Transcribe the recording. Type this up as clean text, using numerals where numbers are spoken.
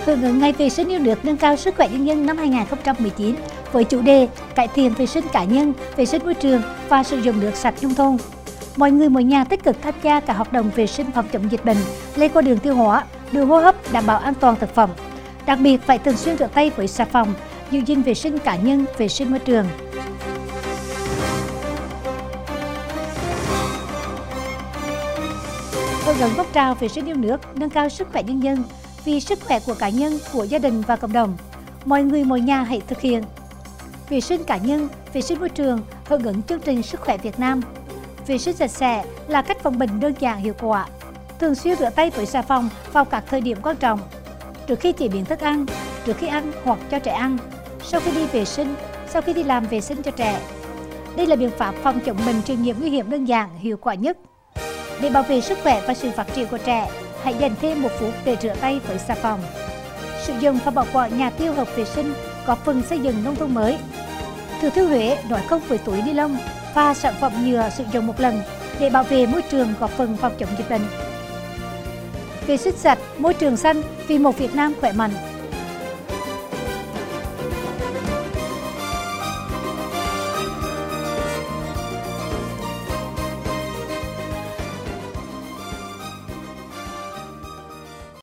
Hưởng ứng Ngày vệ sinh yêu nước nâng cao sức khỏe nhân dân năm 2019 với chủ đề cải thiện vệ sinh cá nhân, vệ sinh môi trường và sử dụng nước sạch nông thôn. Mọi người mọi nhà tích cực tham gia các hoạt động vệ sinh phòng chống dịch bệnh lây qua đường tiêu hóa, đường hô hấp, đảm bảo an toàn thực phẩm. Đặc biệt phải thường xuyên rửa tay với xà phòng, giữ gìn vệ sinh cá nhân, vệ sinh môi trường. Hưởng ứng phong trào vệ sinh yêu nước nâng cao sức khỏe nhân dân vì sức khỏe của cá nhân, của gia đình và cộng đồng. Mọi người mọi nhà hãy thực hiện vệ sinh cá nhân, vệ sinh môi trường, hưởng ứng chương trình Sức khỏe Việt Nam. Vệ sinh sạch sẽ là cách phòng bệnh đơn giản hiệu quả. Thường xuyên rửa tay với xà phòng vào các thời điểm quan trọng, trước khi chế biến thức ăn, trước khi ăn hoặc cho trẻ ăn, sau khi đi vệ sinh, sau khi đi làm vệ sinh cho trẻ. Đây là biện pháp phòng chống bệnh truyền nhiễm nguy hiểm đơn giản, hiệu quả nhất. Để bảo vệ sức khỏe và sự phát triển của trẻ, hãy dành thêm 1 phút để rửa tay với xà phòng. Sử dụng và bảo quản nhà tiêu hợp vệ sinh, góp phần xây dựng nông thôn mới. Thừa Thiên Huế nói không với túi ni lông và sản phẩm nhựa sử dụng một lần để bảo vệ môi trường, góp phần phòng chống dịch bệnh. Vệ sinh sạch, môi trường xanh vì một Việt Nam khỏe mạnh.